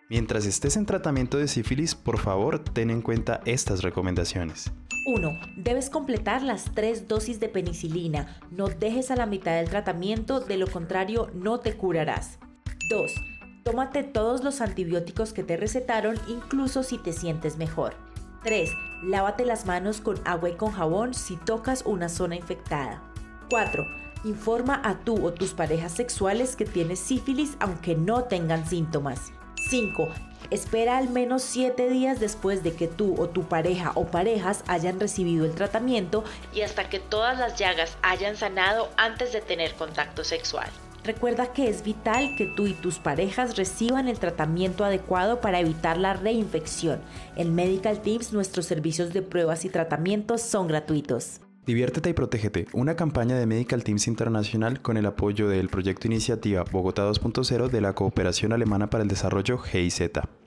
Mientras estés en tratamiento de sífilis, por favor, ten en cuenta estas recomendaciones. 1. Debes completar las 3 dosis de penicilina. No dejes a la mitad del tratamiento, de lo contrario no te curarás. 2. Tómate todos los antibióticos que te recetaron, incluso si te sientes mejor. 3. Lávate las manos con agua y con jabón si tocas una zona infectada. 4. Informa a tú o tus parejas sexuales que tienes sífilis aunque no tengan síntomas. 5. Espera al menos 7 días después de que tú o tu pareja o parejas hayan recibido el tratamiento y hasta que todas las llagas hayan sanado antes de tener contacto sexual. Recuerda que es vital que tú y tus parejas reciban el tratamiento adecuado para evitar la reinfección. En Medical Teams, nuestros servicios de pruebas y tratamientos son gratuitos. Diviértete y protégete, una campaña de Medical Teams Internacional con el apoyo del proyecto Iniciativa Bogotá 2.0 de la Cooperación Alemana para el Desarrollo GIZ.